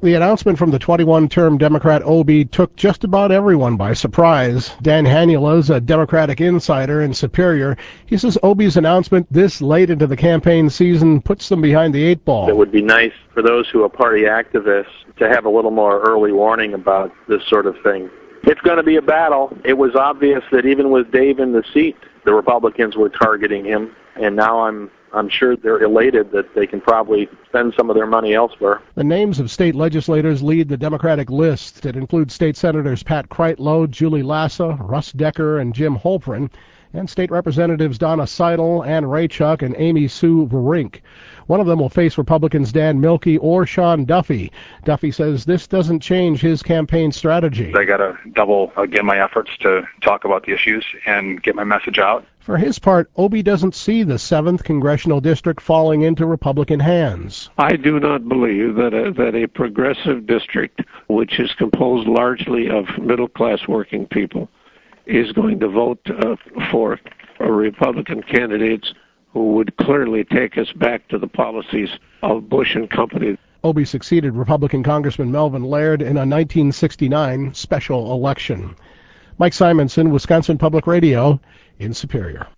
The announcement from the 21-term Democrat Obie took just about everyone by surprise. Dan Hanula's a Democratic insider in Superior. He says Obie's announcement this late into the campaign season puts them behind the eight ball. It would be nice for those who are party activists to have a little more early warning about this sort of thing. It's going to be a battle. It was obvious that even with Dave in the seat, the Republicans were targeting him, and now I'm sure they're elated that they can probably spend some of their money elsewhere. The names of state legislators lead the Democratic list. It includes state senators Pat Kreitlow, Julie Lassa, Russ Decker, and Jim Holprin, and state representatives Donna Seidel, Ann Raychuk, and Amy Sue Verink. One of them will face Republicans Dan Milkey or Sean Duffy. Duffy says this doesn't change his campaign strategy. I got to double again my efforts to talk about the issues and get my message out. For his part, Obie doesn't see the 7th congressional district falling into Republican hands. I do not believe that a progressive district, which is composed largely of middle-class working people, is going to vote for Republican candidates who would clearly take us back to the policies of Bush and company. Obie succeeded Republican Congressman Melvin Laird in a 1969 special election. Mike Simonson, Wisconsin Public Radio, in Superior.